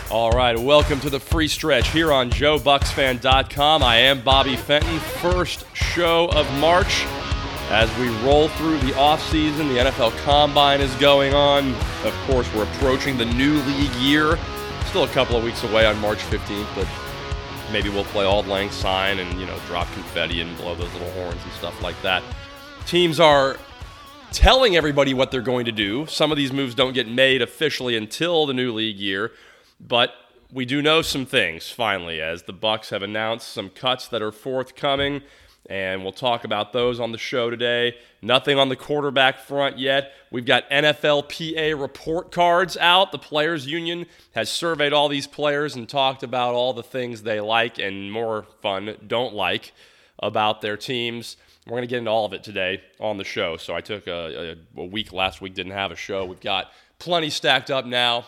All right, welcome to the free stretch here on JoeBucksFan.com. I am Bobby Fenton. First show of March as we roll through the offseason. The NFL Combine is going on. Of course, we're approaching the new league year. Still a couple of weeks away on March 15th, but maybe we'll play Auld Lang Syne and, drop confetti and blow those little horns and stuff like that. Teams are telling everybody what they're going to do. Some of these moves don't get made officially until the new league year. But we do know some things, finally, as the Bucs have announced some cuts that are forthcoming, and we'll talk about those on the show today. Nothing on the quarterback front yet. We've got NFLPA report cards out. The Players Union has surveyed all these players and talked about all the things they like and, more fun, don't like about their teams. We're going to get into all of it today on the show. So I took a week last week, didn't have a show. We've got plenty stacked up now.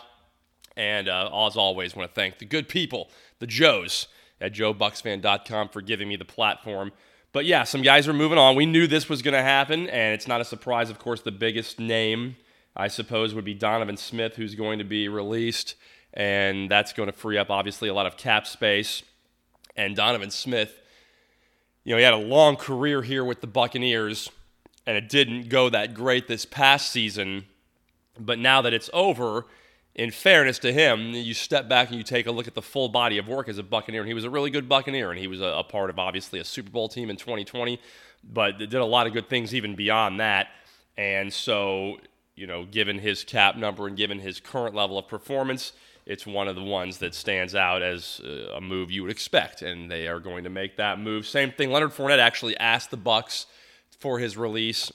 And as always, I want to thank the good people, the Joes, at JoeBucksFan.com for giving me the platform. But yeah, some guys are moving on. We knew this was going to happen, and it's not a surprise. Of course, the biggest name, I suppose, would be Donovan Smith, who's going to be released. And that's going to free up, obviously, a lot of cap space. And Donovan Smith, he had a long career here with the Buccaneers, and it didn't go that great this past season. But now that it's over, in fairness to him, you step back and you take a look at the full body of work as a Buccaneer, and he was a really good Buccaneer, and he was a part of, obviously, a Super Bowl team in 2020, but did a lot of good things even beyond that. And so, given his cap number and given his current level of performance, it's one of the ones that stands out as a move you would expect, and they are going to make that move. Same thing, Leonard Fournette actually asked the Bucs for his release.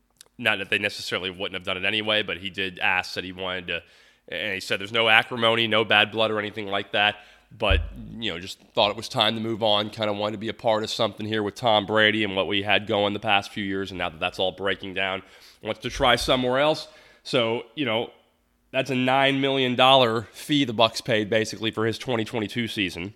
Not that they necessarily wouldn't have done it anyway, but he did ask that he wanted to. And he said there's no acrimony, no bad blood or anything like that. But, just thought it was time to move on. Kind of wanted to be a part of something here with Tom Brady and what we had going the past few years. And now that that's all breaking down, wants to try somewhere else. So, that's a $9 million fee the Bucs paid basically for his 2022 season.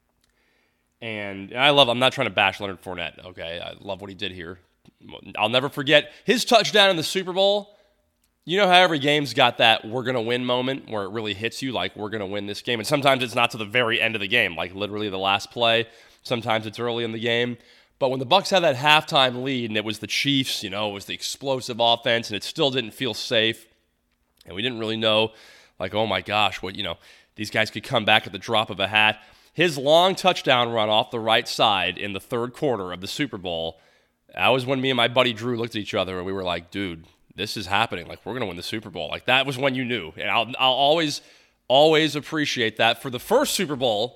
And I'm not trying to bash Leonard Fournette, okay? I love what he did here. I'll never forget his touchdown in the Super Bowl. You know how every game's got that we're going to win moment where it really hits you, like we're going to win this game. And sometimes it's not to the very end of the game, like literally the last play. Sometimes it's early in the game. But when the Bucs had that halftime lead and it was the Chiefs, it was the explosive offense and it still didn't feel safe. And we didn't really know, like, oh my gosh, these guys could come back at the drop of a hat. His long touchdown run off the right side in the third quarter of the Super Bowl, that was when me and my buddy Drew looked at each other and we were like, dude, this is happening. Like, we're going to win the Super Bowl. Like, that was when you knew. And I'll always appreciate that. For the first Super Bowl,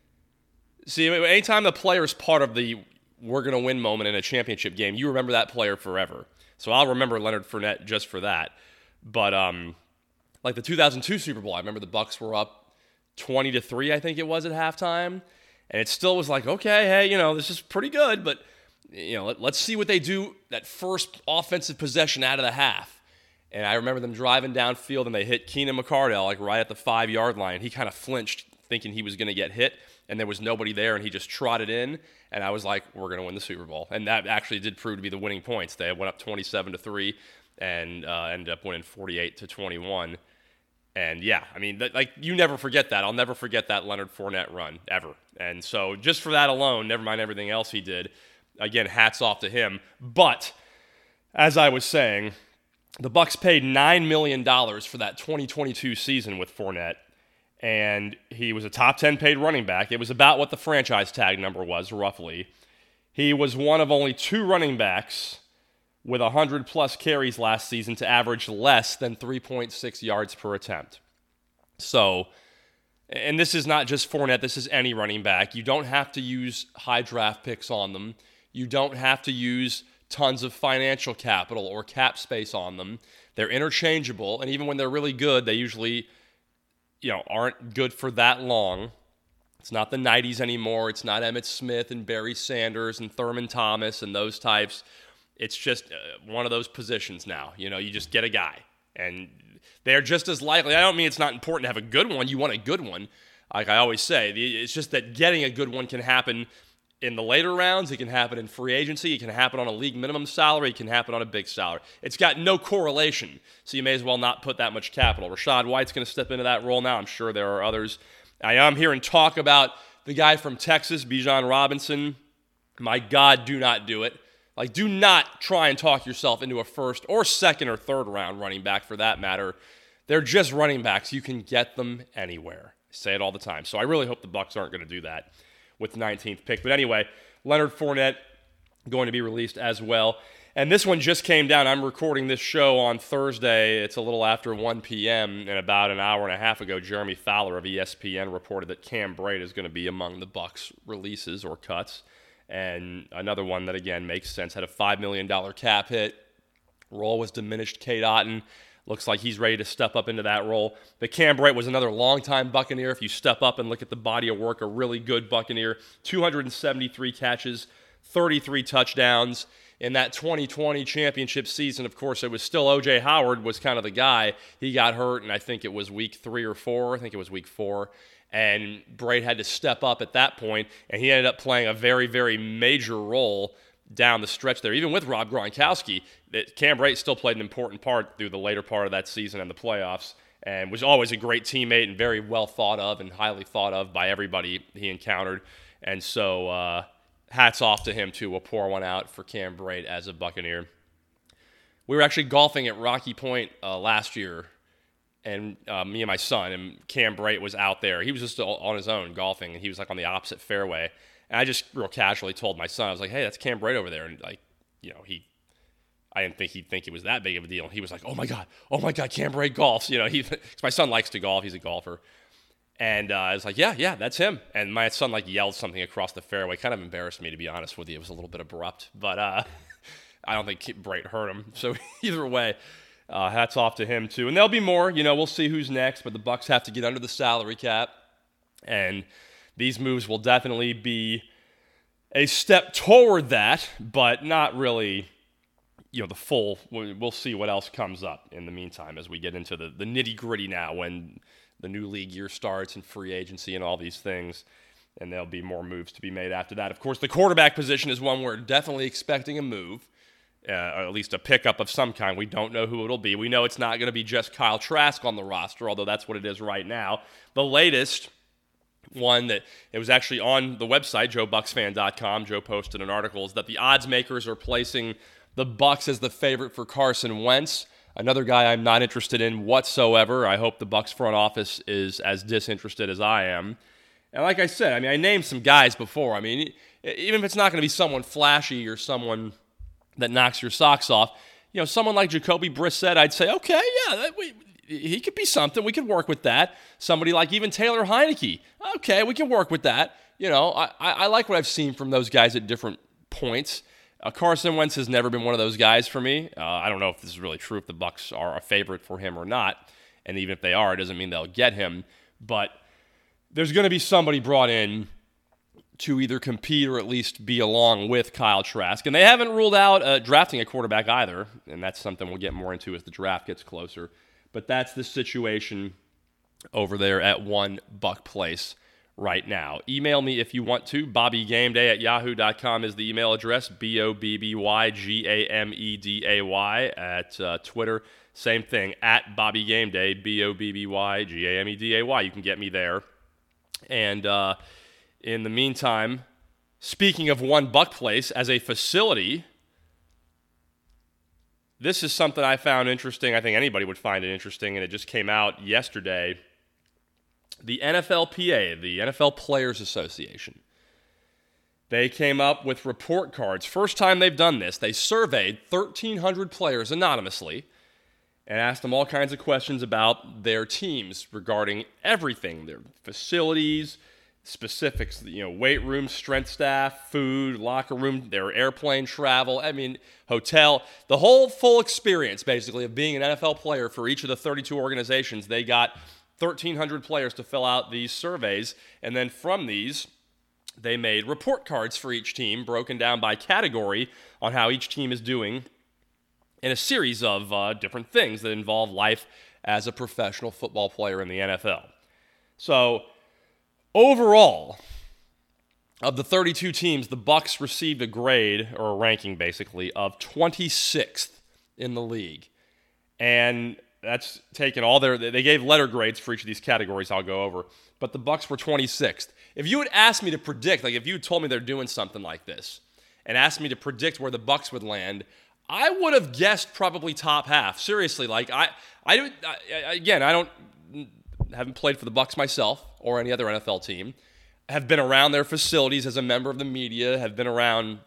see, anytime the player's part of the we're going to win moment in a championship game, you remember that player forever. So I'll remember Leonard Fournette just for that. But, like the 2002 Super Bowl, I remember the Bucs were up 20-3, I think it was, at halftime. And it still was like, okay, hey, this is pretty good, but let's see what they do that first offensive possession out of the half. And I remember them driving downfield, and they hit Keenan McCardell, like right at the 5-yard line. He kind of flinched, thinking he was going to get hit, and there was nobody there, and he just trotted in. And I was like, we're going to win the Super Bowl. And that actually did prove to be the winning points. They went up 27-3 and ended up winning 48-21. And yeah, I mean, you never forget that. I'll never forget that Leonard Fournette run, ever. And so just for that alone, never mind everything else he did, again, hats off to him. But as I was saying, the Bucs paid $9 million for that 2022 season with Fournette, and he was a top 10 paid running back. It was about what the franchise tag number was, roughly. He was one of only 2 running backs with 100-plus carries last season to average less than 3.6 yards per attempt. So, and this is not just Fournette, this is any running back. You don't have to use high draft picks on them. You don't have to use tons of financial capital or cap space on them. They're interchangeable, and even when they're really good, they usually, aren't good for that long. It's not the 90s anymore. It's not Emmitt Smith and Barry Sanders and Thurman Thomas and those types. It's just one of those positions now. You just get a guy, and they're just as likely. I don't mean it's not important to have a good one. You want a good one. Like I always say, it's just that getting a good one can happen in the later rounds. It can happen in free agency. It can happen on a league minimum salary. It can happen on a big salary. It's got no correlation, so you may as well not put that much capital. Rachaad White's going to step into that role now. I'm sure there are others. I am hearing talk about the guy from Texas, Bijan Robinson. My God, do not do it. Like, do not try and talk yourself into a first or second or third round running back for that matter. They're just running backs. You can get them anywhere. I say it all the time. So I really hope the Bucs aren't going to do that with the 19th pick. But anyway, Leonard Fournette going to be released as well. And this one just came down. I'm recording this show on Thursday. It's a little after 1 p.m. And about an hour and a half ago, Jeremy Fowler of ESPN reported that Cam Brate is going to be among the Bucs releases or cuts. And another one that, again, makes sense. Had a $5 million cap hit. Role was diminished. Cade Otton looks like he's ready to step up into that role. But Cam Brate was another longtime Buccaneer. If you step up and look at the body of work, a really good Buccaneer. 273 catches, 33 touchdowns. In that 2020 championship season, of course, it was still O.J. Howard was kind of the guy. He got hurt, and I think it was week 3 or 4. I think it was week 4. And Brate had to step up at that point, and he ended up playing a very, very major role down the stretch there. Even with Rob Gronkowski, Cam Brate still played an important part through the later part of that season and the playoffs, and was always a great teammate and very well thought of and highly thought of by everybody he encountered. And so hats off to him, too. We'll pour one out for Cam Brate as a Buccaneer. We were actually golfing at Rocky Point last year, and me and my son, and Cam Brate was out there. He was just on his own golfing, and he was like on the opposite fairway. And I just real casually told my son, I was like, hey, that's Cam Brate over there. And like, you know, I didn't think he'd think it was that big of a deal. He was like, oh my God, Cam Brate golfs. You know, because my son likes to golf. He's a golfer. And I was like, yeah, that's him. And my son like yelled something across the fairway. Kind of embarrassed me, to be honest with you. It was a little bit abrupt, but I don't think Brate hurt him. So either way, hats off to him too. And there'll be more. You know, we'll see who's next. But the Bucs have to get under the salary cap, and these moves will definitely be a step toward that, but not really. You know, the full. We'll see what else comes up in the meantime as we get into the nitty gritty now when the new league year starts and free agency and all these things, and there'll be more moves to be made after that. Of course, the quarterback position is one we're definitely expecting a move, or at least a pickup of some kind. We don't know who it'll be. We know it's not going to be just Kyle Trask on the roster, although that's what it is right now. The latest one that it was actually on the website, JoeBucksFan.com. Joe posted an article, is that the odds makers are placing the Bucs as the favorite for Carson Wentz. Another guy I'm not interested in whatsoever. I hope the Bucs front office is as disinterested as I am. And like I said, I mean, I named some guys before. I mean, even if it's not going to be someone flashy or someone that knocks your socks off, you know, someone like Jacoby Brissett, I'd say, okay, yeah, he could be something. We could work with that. Somebody like even Taylor Heineke, okay, we can work with that. You know, I like what I've seen from those guys at different points. Carson Wentz has never been one of those guys for me. I don't know if this is really true, if the Bucs are a favorite for him or not. And even if they are, it doesn't mean they'll get him. But there's going to be somebody brought in to either compete or at least be along with Kyle Trask. And they haven't ruled out drafting a quarterback either. And that's something we'll get more into as the draft gets closer. But that's the situation over there at One Buck Place right now. Email me if you want to. BobbyGameday@yahoo.com is the email address. BobbyGameday at Twitter. Same thing, at BobbyGameday, BobbyGameday. You can get me there. And in the meantime, speaking of One Buck Place as a facility, this is something I found interesting. I think anybody would find it interesting, and it just came out yesterday. The NFLPA, the NFL Players Association, they came up with report cards. First time they've done this. They surveyed 1,300 players anonymously and asked them all kinds of questions about their teams regarding everything, their facilities, specifics, you know, weight room, strength staff, food, locker room, their airplane travel, hotel, the whole full experience, basically, of being an NFL player for each of the 32 organizations. They got 1,300 players to fill out these surveys, and then from these, they made report cards for each team, broken down by category on how each team is doing in a series of different things that involve life as a professional football player in the NFL. So, overall, Of the 32 teams, the Bucs received a grade, or a ranking basically, of 26th in the league. And that's taken all they gave letter grades for each of these categories I'll go over. But the Bucs were 26th. If you had asked me to predict, like if you had told me they're doing something like this and asked me to predict where the Bucs would land, I would have guessed probably top half. Seriously, like I haven't played for the Bucs myself or any other NFL team. Have been around their facilities as a member of the media, have been around,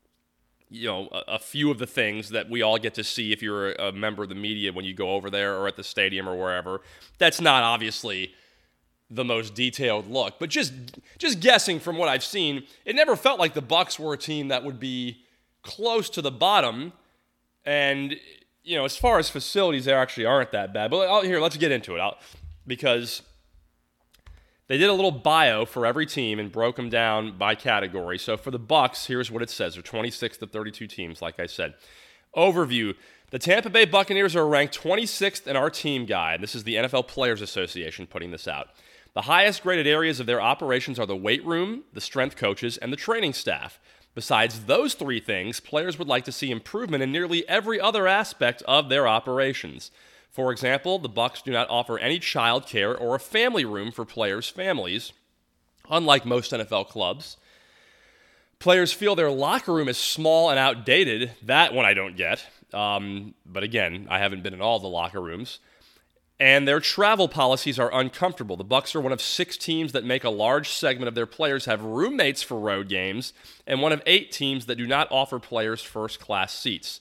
a few of the things that we all get to see if you're a member of the media when you go over there or at the stadium or wherever. That's not obviously the most detailed look, but just guessing from what I've seen, it never felt like the Bucs were a team that would be close to the bottom. And, as far as facilities, they actually aren't that bad. But here, let's get into it, because they did a little bio for every team and broke them down by category. So for the Bucs, here's what it says. They're 26th of 32 teams, like I said. Overview. The Tampa Bay Buccaneers are ranked 26th in our team guide. This is the NFL Players Association putting this out. The highest graded areas of their operations are the weight room, the strength coaches, and the training staff. Besides those three things, players would like to see improvement in nearly every other aspect of their operations. For example, the Bucs do not offer any child care or a family room for players' families, unlike most NFL clubs. Players feel their locker room is small and outdated. That one I don't get. But again, I haven't been in all the locker rooms. And their travel policies are uncomfortable. The Bucs are one of 6 teams that make a large segment of their players have roommates for road games, and one of 8 teams that do not offer players first-class seats.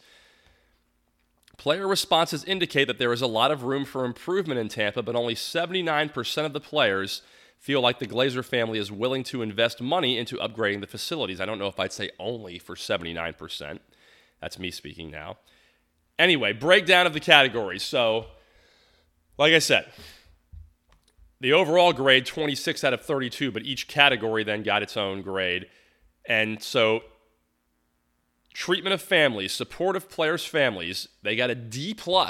Player responses indicate that there is a lot of room for improvement in Tampa, but only 79% of the players feel like the Glazer family is willing to invest money into upgrading the facilities. I don't know if I'd say only for 79%. That's me speaking now. Anyway, breakdown of the categories. So, like I said, the overall grade, 26 out of 32, but each category then got its own grade. And so, treatment of families, support of players' families, they got a D+.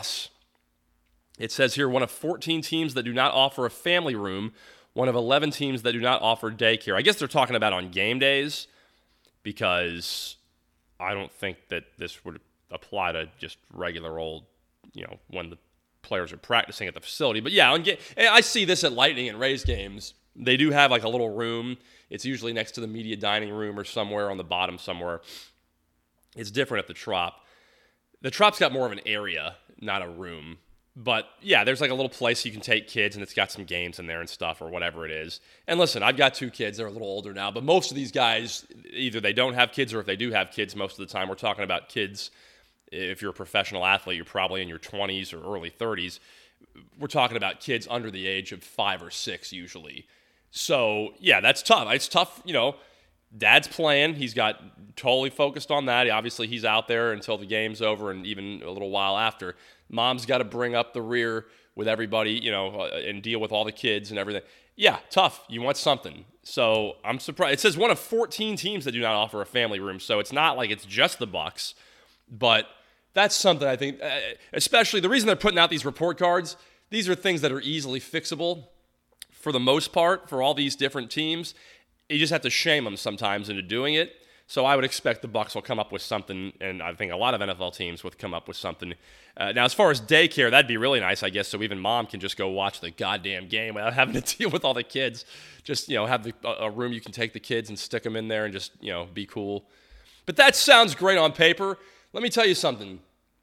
It says here, one of 14 teams that do not offer a family room, one of 11 teams that do not offer daycare. I guess they're talking about on game days, because I don't think that this would apply to just regular old, when the players are practicing at the facility. But yeah, I see this at Lightning and Rays games. They do have like a little room. It's usually next to the media dining room or somewhere on the bottom somewhere. It's different at the Trop. The Trop's got more of an area, not a room. But yeah, there's like a little place you can take kids, and it's got some games in there and stuff or whatever it is. And listen, I've got 2 kids. They're a little older now. But most of these guys, either they don't have kids, or if they do have kids, most of the time we're talking about kids. If you're a professional athlete, you're probably in your 20s or early 30s. We're talking about kids under the age of 5 or 6 usually. So yeah, that's tough. It's tough, Dad's playing. He's got totally focused on that. Obviously, he's out there until the game's over and even a little while after. Mom's got to bring up the rear with everybody, and deal with all the kids and everything. Yeah, tough. You want something. So I'm surprised. It says one of 14 teams that do not offer a family room. So it's not like it's just the Bucs, but that's something I think, especially the reason they're putting out these report cards, these are things that are easily fixable for the most part for all these different teams. You just have to shame them sometimes into doing it. So I would expect the Bucs will come up with something, and I think a lot of NFL teams would come up with something. Now, as far as daycare, that'd be really nice, I guess, so even mom can just go watch the goddamn game without having to deal with all the kids. Just, have a room you can take the kids and stick them in there and just, be cool. But that sounds great on paper. Let me tell you something.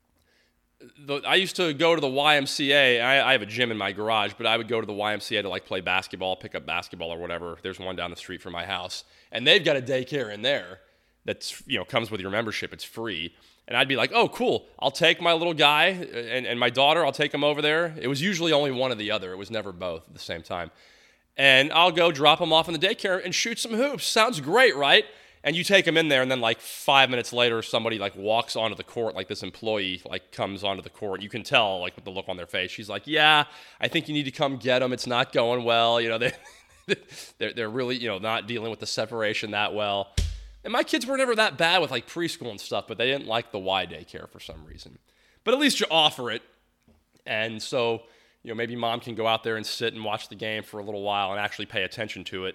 I used to go to the YMCA. I have a gym in my garage, but I would go to the YMCA to play basketball, pick up basketball or whatever. There's one down the street from my house, and they've got a daycare in there that's comes with your membership. It's free, and I'd be like, oh, cool. I'll take my little guy and my daughter. I'll take them over there. It was usually only one or the other. It was never both at the same time, and I'll go drop them off in the daycare and shoot some hoops. Sounds great, right? And you take them in there, and then 5 minutes later, somebody walks onto the court, this employee comes onto the court. You can tell with the look on their face. She's like, "Yeah, I think you need to come get them. It's not going well. They're really not dealing with the separation that well." And my kids were never that bad with preschool and stuff, but they didn't like the Y daycare for some reason. But at least you offer it, and so maybe mom can go out there and sit and watch the game for a little while and actually pay attention to it.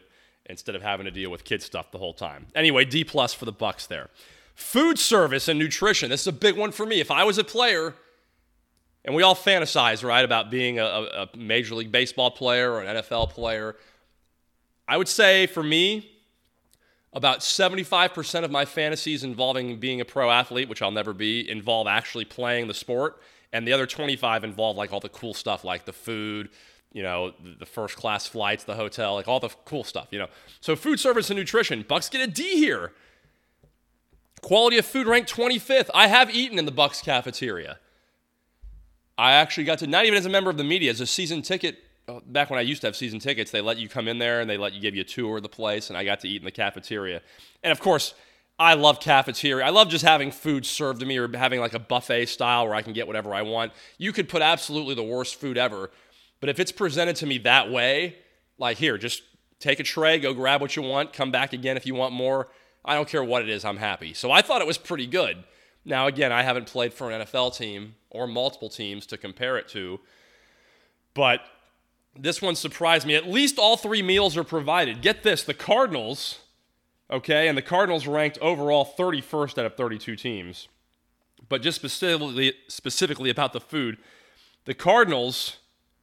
instead of having to deal with kid stuff the whole time. Anyway, D+ for the Bucks there. Food service and nutrition. This is a big one for me. If I was a player, and we all fantasize, right, about being a Major League Baseball player or an NFL player, I would say for me, about 75% of my fantasies involving being a pro athlete, which I'll never be, involve actually playing the sport. And the other 25 involve like all the cool stuff, like the food, the first class flights, the hotel, like all the cool stuff, So food service and nutrition, Bucks get a D here. Quality of food ranked 25th. I have eaten in the Bucks cafeteria. I actually got to, not even as a member of the media, as a season ticket, back when I used to have season tickets, they let you come in there and they let you give you a tour of the place, and I got to eat in the cafeteria. And of course, I love cafeteria. I love just having food served to me or having like a buffet style where I can get whatever I want. You could put absolutely the worst food ever, but if it's presented to me that way, like here, just take a tray, go grab what you want, come back again if you want more. I don't care what it is, I'm happy. So I thought it was pretty good. Now, again, I haven't played for an NFL team or multiple teams to compare it to, but this one surprised me. At least all 3 meals are provided. Get this, the Cardinals, okay, and the Cardinals ranked overall 31st out of 32 teams. But just specifically about the food, the Cardinals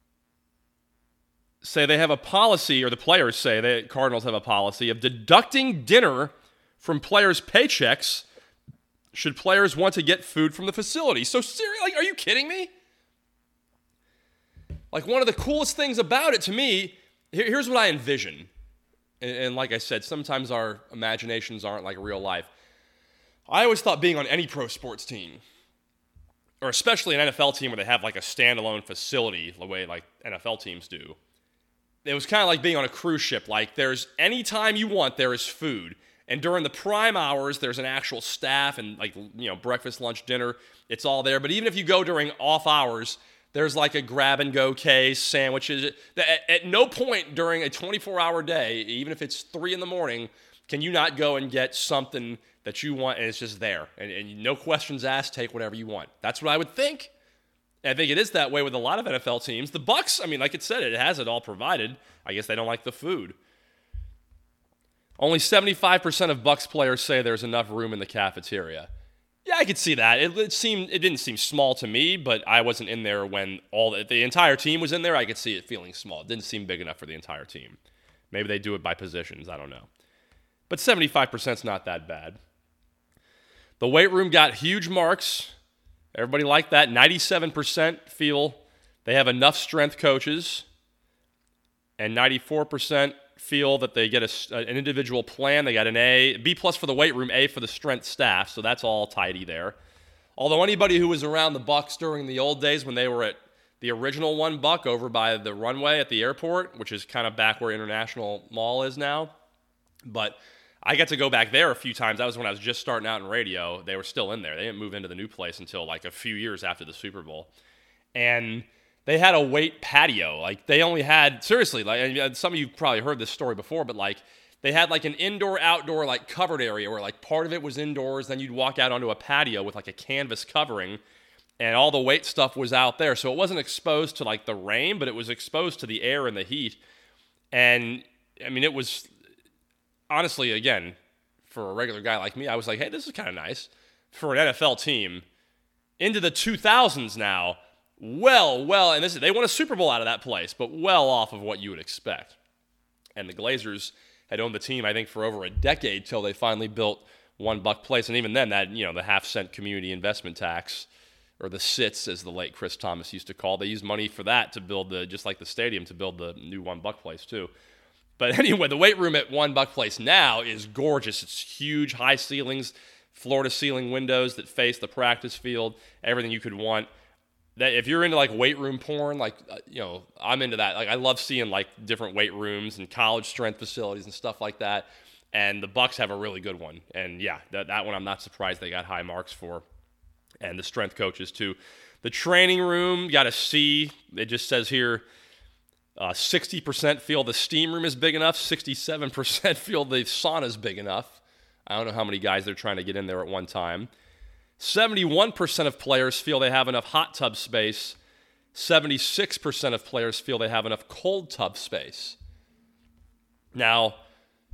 say they have a policy, or the players say the Cardinals have a policy of deducting dinner from players' paychecks should players want to get food from the facility. So seriously, like, are you kidding me? Like, one of the coolest things about it to me, here's what I envision. And like I said, sometimes our imaginations aren't like real life. I always thought being on any pro sports team, or especially an NFL team where they have like a standalone facility the way like NFL teams do, it was kind of like being on a cruise ship. Like, there's any time you want, there is food. And during the prime hours, there's an actual staff and like, breakfast, lunch, dinner. It's all there. But even if you go during off hours, there's like a grab-and-go case, sandwiches. At no point during a 24-hour day, even if it's 3 in the morning, can you not go and get something that you want and it's just there. And no questions asked, take whatever you want. That's what I would think. And I think it is that way with a lot of NFL teams. The Bucks, I mean, like it said, it has it all provided. I guess they don't like the food. Only 75% of Bucks players say there's enough room in the cafeteria. Yeah, I could see that. It didn't seem small to me, but I wasn't in there when the entire team was in there. I could see it feeling small. It didn't seem big enough for the entire team. Maybe they do it by positions. I don't know. But 75% is not that bad. The weight room got huge marks. Everybody liked that. 97% feel they have enough strength coaches, and 94% feel that they get an individual plan. They got an A, B+ for the weight room, A for the strength staff, so that's all tidy there. Although anybody who was around the Bucks during the old days when they were at the original One Buck over by the runway at the airport, which is kind of back where International Mall is now, but I got to go back there a few times. That was when I was just starting out in radio. They were still in there. They didn't move into the new place until like a few years after the Super Bowl. And they had a weight patio. Like, they only had, seriously, like, and some of you probably heard this story before, but like, they had like an indoor-outdoor like covered area where like part of it was indoors, then you'd walk out onto a patio with like a canvas covering, and all the weight stuff was out there. So it wasn't exposed to like the rain, but it was exposed to the air and the heat. And I mean, it was, honestly, again, for a regular guy like me, I was like, hey, this is kind of nice. For an NFL team, into the 2000s now, well, and they won a Super Bowl out of that place, but well off of what you would expect. And the Glazers had owned the team, I think, for over a decade till they finally built One Buck Place. And even then, that, the half-cent community investment tax, or the SITs, as the late Chris Thomas used to call it, they used money for that to build just like the stadium, to build the new One Buck Place too. But anyway, the weight room at One Buck Place now is gorgeous. It's huge, high ceilings, floor-to-ceiling windows that face the practice field, everything you could want. That if you're into like weight room porn, like, I'm into that. Like, I love seeing like different weight rooms and college strength facilities and stuff like that. And the Bucks have a really good one. And yeah, that one I'm not surprised they got high marks for. And the strength coaches too. The training room got a C. It just says here, 60% feel the steam room is big enough. 67% feel the sauna is big enough. I don't know how many guys they're trying to get in there at one time. 71% of players feel they have enough hot tub space. 76% of players feel they have enough cold tub space. Now,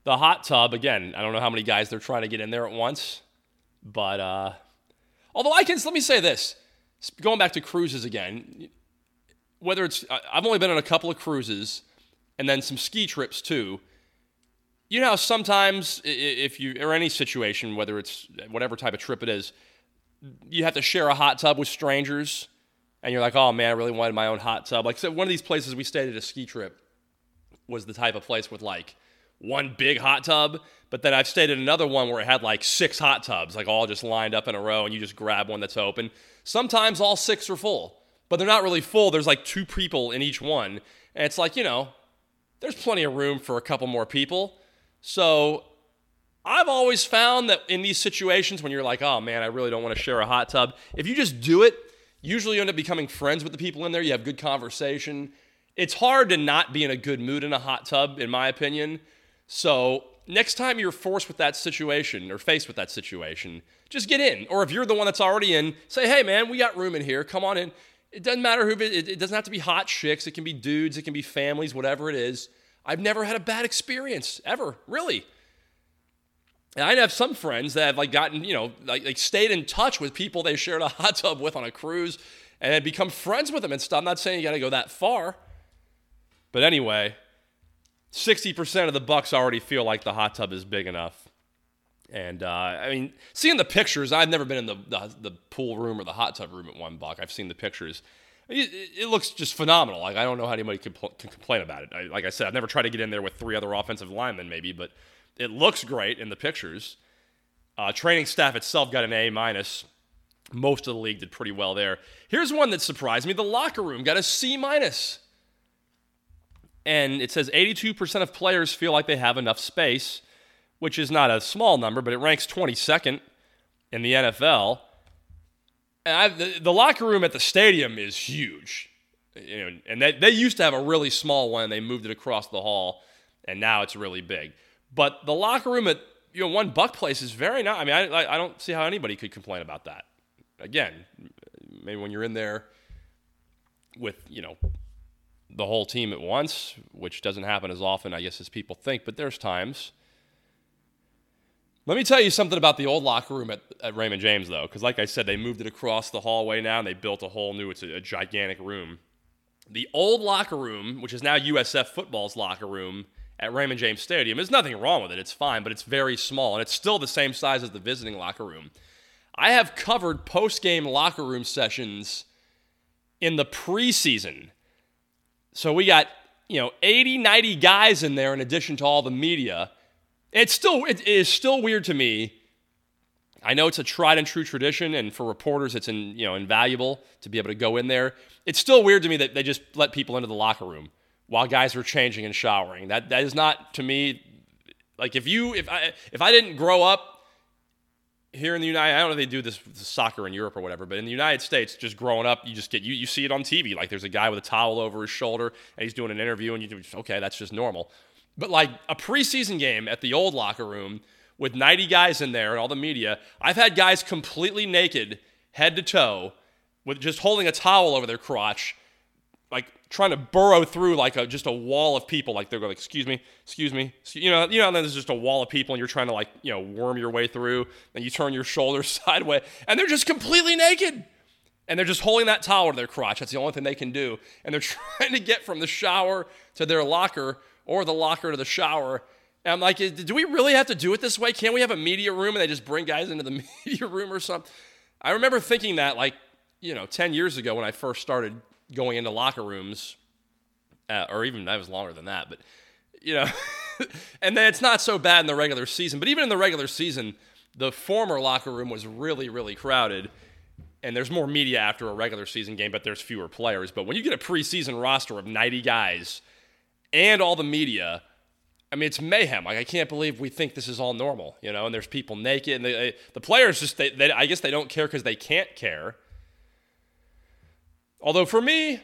The hot tub, again, I don't know how many guys they're trying to get in there at once, but although let me say this, going back to cruises again, I've only been on a couple of cruises and then some ski trips too. You know how sometimes or any situation, whether it's whatever type of trip it is, you have to share a hot tub with strangers and you're like, oh man, I really wanted my own hot tub. Like, so one of these places we stayed at a ski trip was the type of place with like one big hot tub, but then I've stayed at another one where it had like 6 hot tubs, like all just lined up in a row, and you just grab one that's open. Sometimes all 6 are full, but they're not really full. There's like 2 people in each one, and it's like, there's plenty of room for a couple more people. So I've always found that in these situations when you're like, oh man, I really don't want to share a hot tub, if you just do it, usually you end up becoming friends with the people in there. You have good conversation. It's hard to not be in a good mood in a hot tub, in my opinion. So next time you're faced with that situation, just get in. Or if you're the one that's already in, say, hey man, we got room in here. Come on in. It doesn't matter it doesn't have to be hot chicks. It can be dudes. It can be families, whatever it is. I've never had a bad experience, ever, really. And I have some friends that have like gotten, like stayed in touch with people they shared a hot tub with on a cruise and had become friends with them and stuff. I'm not saying you got to go that far. But anyway, 60% of the Bucks already feel like the hot tub is big enough. And, seeing the pictures, I've never been in the pool room or the hot tub room at One Buck. I've seen the pictures. It looks just phenomenal. Like, I don't know how anybody can complain about it. Like I said, I've never tried to get in there with 3 other offensive linemen maybe, but it looks great in the pictures. Training staff itself got an A-. Most of the league did pretty well there. Here's one that surprised me. The locker room got a C-. And it says 82% of players feel like they have enough space, which is not a small number, but it ranks 22nd in the NFL. And the locker room at the stadium is huge. And they used to have a really small one. They moved it across the hall, and now it's really big. But the locker room at One Buck place is very nice. I mean, I don't see how anybody could complain about that. Again, maybe when you're in there with, the whole team at once, which doesn't happen as often, I guess, as people think, but there's times. Let me tell you something about the old locker room at Raymond James, though, because like I said, they moved it across the hallway now, and they built a whole new, it's a gigantic room. The old locker room, which is now USF Football's locker room at Raymond James Stadium, there's nothing wrong with it. It's fine, but it's very small, and it's still the same size as the visiting locker room. I have covered post-game locker room sessions in the preseason. So we got, 80, 90 guys in there in addition to all the media. It is still weird to me. I know it's a tried and true tradition, and for reporters it's invaluable to be able to go in there. It's still weird to me that they just let people into the locker room while guys are changing and showering. That is not, to me, like if I didn't grow up here in the United, I don't know if they do this with soccer in Europe or whatever, but in the United States, just growing up, you see it on TV. Like there's a guy with a towel over his shoulder and he's doing an interview, and okay, that's just normal. But like a preseason game at the old locker room with 90 guys in there and all the media, I've had guys completely naked, head to toe, with just holding a towel over their crotch, like trying to burrow through like just a wall of people. Like they're going, excuse me. And then there's just a wall of people and you're trying to worm your way through, and you turn your shoulders sideways and they're just completely naked. And they're just holding that towel to their crotch. That's the only thing they can do. And they're trying to get from the shower to their locker or the locker to the shower. And I'm like, do we really have to do it this way? Can't we have a media room and they just bring guys into the media room or something? I remember thinking that 10 years ago when I first started going into locker rooms, or even that was longer than that, but and then it's not so bad in the regular season. But even in the regular season, the former locker room was really, really crowded, and there's more media after a regular season game, but there's fewer players. But when you get a preseason roster of 90 guys and all the media, I mean, it's mayhem. Like, I can't believe we think this is all normal, and there's people naked, and the players just, I guess they don't care because they can't care. Although for me,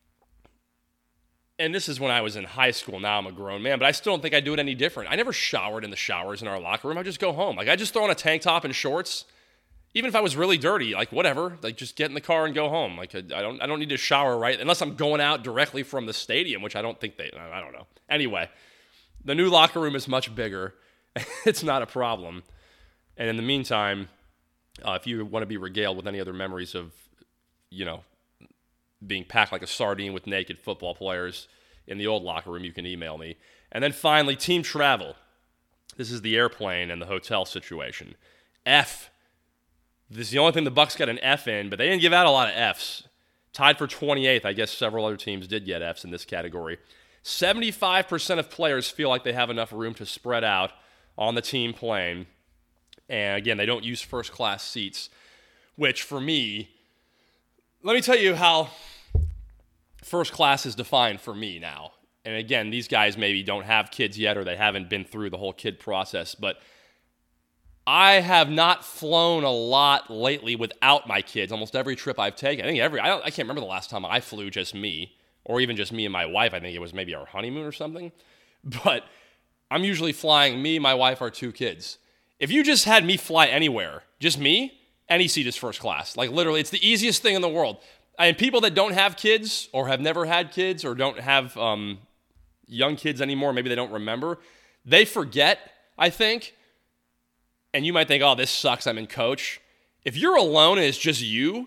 and this is when I was in high school, now I'm a grown man, but I still don't think I do it any different. I never showered in the showers in our locker room. I just go home. Like, I just throw on a tank top and shorts. Even if I was really dirty, like whatever, like just get in the car and go home. Like I don't need to shower, right? Unless I'm going out directly from the stadium, which I don't think I don't know. Anyway, The new locker room is much bigger. It's not a problem. And in the meantime, if you want to be regaled with any other memories of, being packed like a sardine with naked football players in the old locker room, you can email me. And then finally, team travel. This is the airplane and the hotel situation. F. This is the only thing the Bucs got an F in, but they didn't give out a lot of Fs. Tied for 28th. I guess several other teams did get Fs in this category. 75% of players feel like they have enough room to spread out on the team plane. And again, they don't use first-class seats, which for me, let me tell you how first class is defined for me now. And again, these guys maybe don't have kids yet or they haven't been through the whole kid process, but I have not flown a lot lately without my kids. Almost every trip I've taken, I can't remember the last time I flew just me, or even just me and my wife. I think it was maybe our honeymoon or something. But I'm usually flying me, my wife, our 2 kids. If you just had me fly anywhere, just me, any seat is first class. Like literally, it's the easiest thing in the world. And people that don't have kids or have never had kids or don't have young kids anymore, maybe they don't remember, they forget, I think. And you might think, oh, this sucks, I'm in coach. If you're alone and it's just you,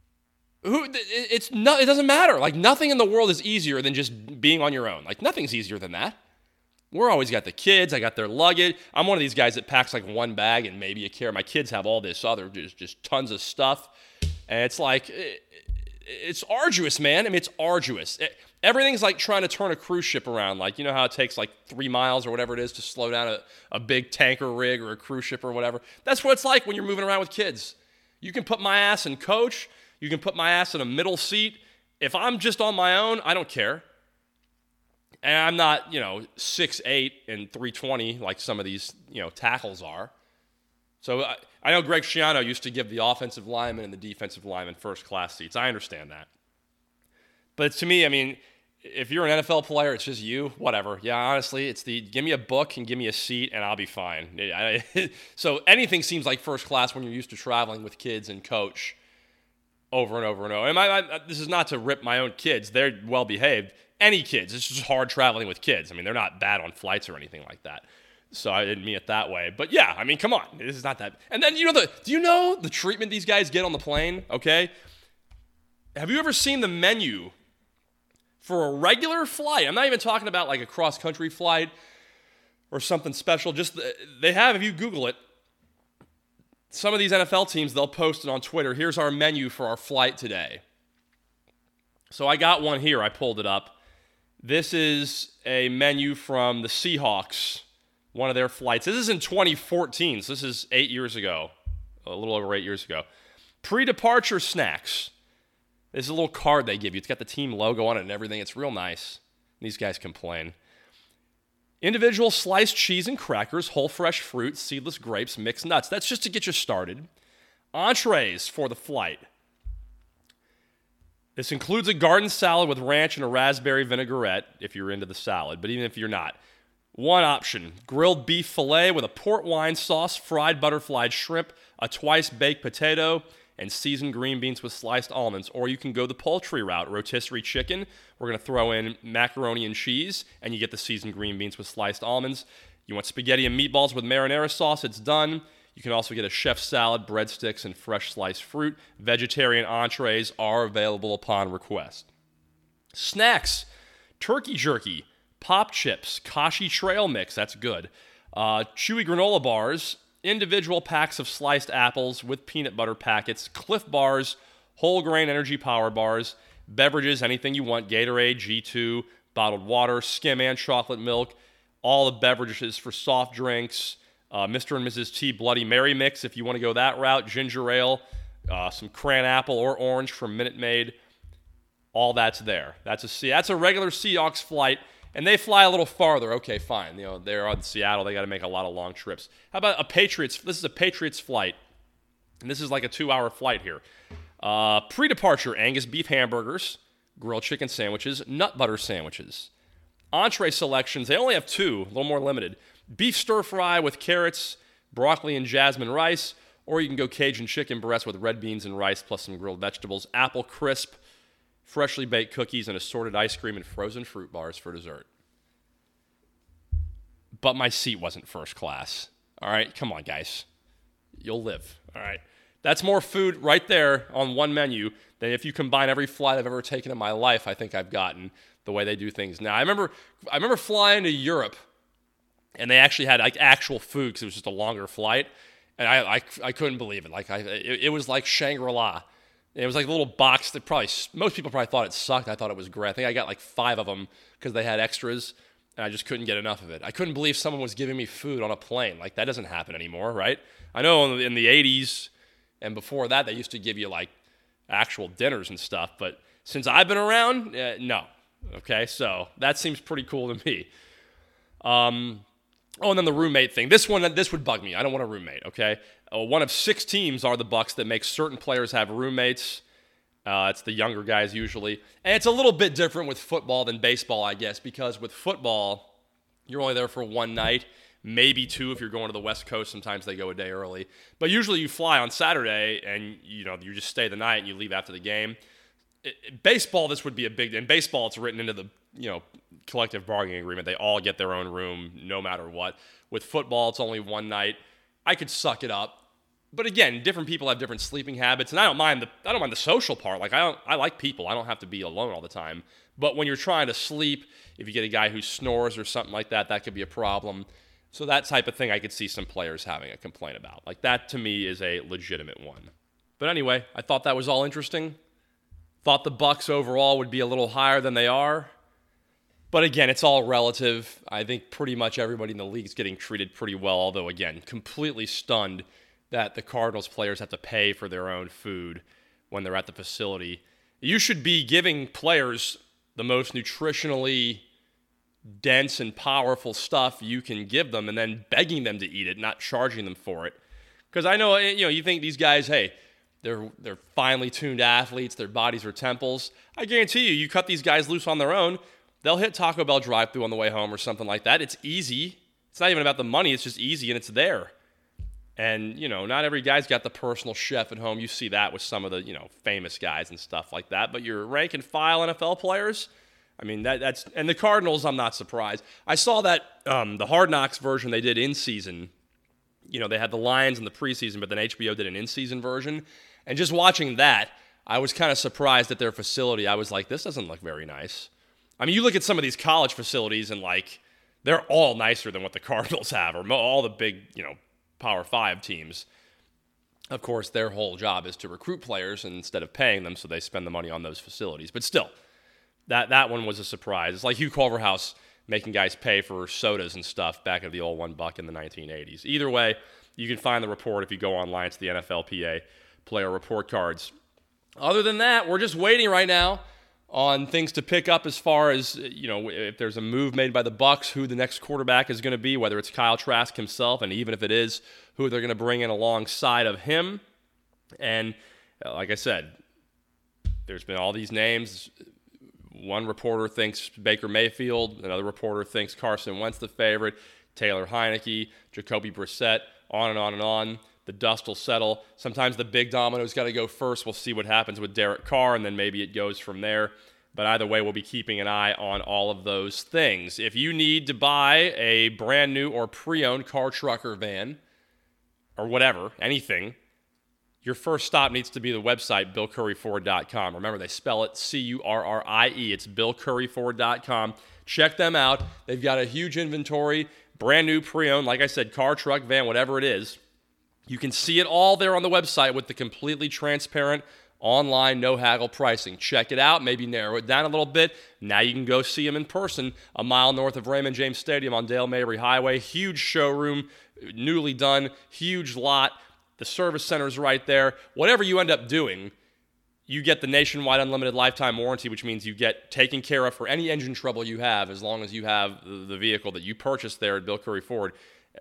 it doesn't matter. Like nothing in the world is easier than just being on your own. Like nothing's easier than that. We're always got the kids. I got their luggage. I'm one of these guys that packs like one bag and maybe a carry. My kids have all this other, just tons of stuff. And it's like, it's arduous, man. I mean, it's arduous. Everything's like trying to turn a cruise ship around. Like, you know how it takes like 3 miles or whatever it is to slow down a big tanker rig or a cruise ship or whatever. That's what it's like when you're moving around with kids. You can put my ass in coach. You can put my ass in a middle seat. If I'm just on my own, I don't care. And I'm not, 6'8" and 320 like some of these, tackles are. So I know Greg Schiano used to give the offensive lineman and the defensive lineman first-class seats. I understand that. But to me, I mean, if you're an NFL player, it's just you, whatever. Yeah, honestly, give me a book and give me a seat and I'll be fine. So anything seems like first class when you're used to traveling with kids and coach over and over and over. And this is not to rip my own kids. They're well-behaved. Any kids. It's just hard traveling with kids. I mean, they're not bad on flights or anything like that. So I didn't mean it that way. But yeah, I mean, come on. This is not that. And then, do you know the treatment these guys get on the plane? Okay. Have you ever seen the menu for a regular flight? I'm not even talking about like a cross-country flight or something special. Just they have, if you Google it, some of these NFL teams, they'll post it on Twitter. Here's our menu for our flight today. So I got one here. I pulled it up. This is a menu from the Seahawks, one of their flights. This is in 2014, so this is 8 years ago, a little over 8 years ago. Pre-departure snacks. This is a little card they give you. It's got the team logo on it and everything. It's real nice. These guys complain. Individual sliced cheese and crackers, whole fresh fruit, seedless grapes, mixed nuts. That's just to get you started. Entrees for the flight. This includes a garden salad with ranch and a raspberry vinaigrette, if you're into the salad, but even if you're not. One option, grilled beef filet with a port wine sauce, fried butterfly shrimp, a twice-baked potato, and seasoned green beans with sliced almonds. Or you can go the poultry route, rotisserie chicken. We're going to throw in macaroni and cheese, and you get the seasoned green beans with sliced almonds. You want spaghetti and meatballs with marinara sauce, it's done. You can also get a chef salad, breadsticks, and fresh sliced fruit. Vegetarian entrees are available upon request. Snacks, turkey jerky, pop chips, Kashi trail mix, that's good. Chewy granola bars, individual packs of sliced apples with peanut butter packets, Cliff bars, whole grain energy power bars, beverages, anything you want, Gatorade, G2, bottled water, skim and chocolate milk, all the beverages for soft drinks, Mr. and Mrs. T Bloody Mary mix if you want to go that route, ginger ale, some cran apple or orange from Minute Maid. All that's there. That's a regular Seahawks flight, and they fly a little farther. Okay, fine. They're on Seattle. They got to make a lot of long trips. How about a Patriots? This is a Patriots flight, and this is like a 2-hour flight here. Pre-departure Angus beef hamburgers, grilled chicken sandwiches, nut butter sandwiches. Entree selections, they only have 2, a little more limited. Beef stir-fry with carrots, broccoli and jasmine rice, or you can go Cajun chicken breast with red beans and rice plus some grilled vegetables, apple crisp, freshly baked cookies, and assorted ice cream and frozen fruit bars for dessert. but my seat wasn't first class. All right, come on, guys. You'll live. All right. That's more food right there on one menu than if you combine every flight I've ever taken in my life. I think I've gotten the way they do things now. I remember flying to Europe, and they actually had like actual food because it was just a longer flight, and I couldn't believe it. Like it was like Shangri-La. It was like a little box that most people probably thought it sucked. I thought it was great. I think I got like 5 of them because they had extras, and I just couldn't get enough of it. I couldn't believe someone was giving me food on a plane. Like that doesn't happen anymore, right? I know in the 80s and before that, they used to give you like actual dinners and stuff. But since I've been around, no. Okay, so that seems pretty cool to me. And then the roommate thing. This would bug me. I don't want a roommate, okay? One of 6 teams are the Bucs that make certain players have roommates. It's the younger guys usually. And it's a little bit different with football than baseball, I guess, because with football, you're only there for one night. Maybe 2 if you're going to the West Coast. Sometimes they go a day early. But usually you fly on Saturday and you just stay the night and you leave after the game. Baseball, this would be a big... In baseball, it's written into the collective bargaining agreement. They all get their own room no matter what. With football, it's only one night. I could suck it up. But again, different people have different sleeping habits, and I don't mind the social part. Like I like people. I don't have to be alone all the time. But when you're trying to sleep, if you get a guy who snores or something like that, that could be a problem. So that type of thing I could see some players having a complaint about. Like that to me is a legitimate one. But anyway, I thought that was all interesting. Thought the Bucs overall would be a little higher than they are. But again, it's all relative. I think pretty much everybody in the league is getting treated pretty well, although again, completely stunned that the Cardinals players have to pay for their own food when they're at the facility. You should be giving players the most nutritionally dense and powerful stuff you can give them and then begging them to eat it, not charging them for it. Because I know, you think these guys, hey, they're finely tuned athletes, their bodies are temples. I guarantee you cut these guys loose on their own, they'll hit Taco Bell drive-thru on the way home or something like that. It's easy. It's not even about the money, it's just easy and it's there. And, not every guy's got the personal chef at home. You see that with some of the, famous guys and stuff like that. But your rank and file NFL players, I mean, that's... And the Cardinals, I'm not surprised. I saw that the Hard Knocks version they did in season. They had the Lions in the preseason, but then HBO did an in-season version. And just watching that, I was kind of surprised at their facility. I was like, this doesn't look very nice. I mean, you look at some of these college facilities and, like, they're all nicer than what the Cardinals have, or all the big, Power 5 teams. Of course, their whole job is to recruit players instead of paying them, so they spend the money on those facilities. But still, that one was a surprise. It's like Hugh Culverhouse making guys pay for sodas and stuff back at the old $1 in the 1980s. Either way, you can find the report if you go online to the NFLPA player report cards. Other than that, we're just waiting right now on things to pick up as far as, if there's a move made by the Bucs, who the next quarterback is going to be, whether it's Kyle Trask himself, and even if it is, who they're going to bring in alongside of him. And like I said, there's been all these names. One reporter thinks Baker Mayfield. Another reporter thinks Carson Wentz the favorite. Taylor Heineke, Jacoby Brissett, on and on and on. The dust will settle. Sometimes the big domino's got to go first. We'll see what happens with Derek Carr, and then maybe it goes from there. But either way, we'll be keeping an eye on all of those things. If you need to buy a brand new or pre-owned car, truck, or van, or whatever, anything, your first stop needs to be the website, BillCurryFord.com. Remember, they spell it C-U-R-R-I-E. It's BillCurryFord.com. Check them out. They've got a huge inventory, brand new, pre-owned, like I said, car, truck, van, whatever it is. You can see it all there on the website with the completely transparent, online, no-haggle pricing. Check it out, maybe narrow it down a little bit. Now you can go see them in person a mile north of Raymond James Stadium on Dale Mabry Highway. Huge showroom, newly done, huge lot. The service center's right there. Whatever you end up doing, you get the nationwide unlimited lifetime warranty, which means you get taken care of for any engine trouble you have as long as you have the vehicle that you purchased there at Bill Curry Ford.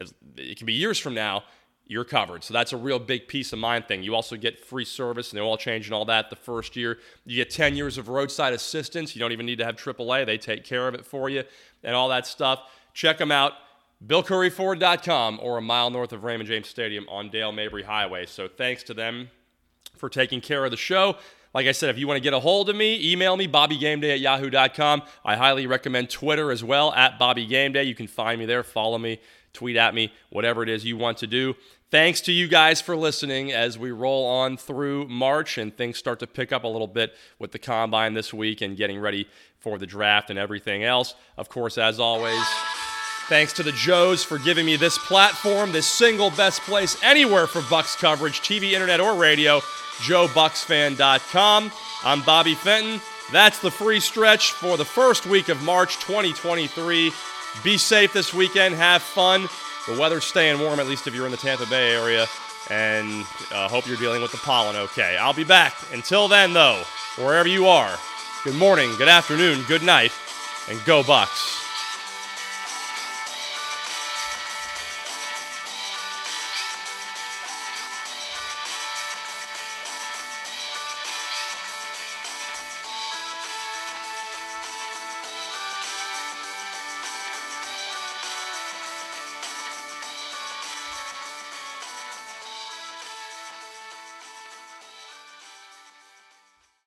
It can be years from now, you're covered. So that's a real big peace of mind thing. You also get free service and the oil change and all that the first year. You get 10 years of roadside assistance. You don't even need to have AAA. They take care of it for you and all that stuff. Check them out, BillCurryFord.com, or a mile north of Raymond James Stadium on Dale Mabry Highway. So thanks to them for taking care of the show. Like I said, if you want to get a hold of me, email me, BobbyGameday@yahoo.com. I highly recommend Twitter as well, @BobbyGameday. You can find me there, follow me, tweet at me, whatever it is you want to do. Thanks to you guys for listening as we roll on through March and things start to pick up a little bit with the Combine this week and getting ready for the draft and everything else. Of course, as always, thanks to the Joes for giving me this platform, this single best place anywhere for Bucs coverage, TV, internet, or radio, JoeBucksFan.com. I'm Bobby Fenton. That's the free stretch for the first week of March 2023. Be safe this weekend. Have fun. The weather's staying warm, at least if you're in the Tampa Bay area, and hope you're dealing with the pollen okay. I'll be back. Until then, though, wherever you are, good morning, good afternoon, good night, and go Bucs.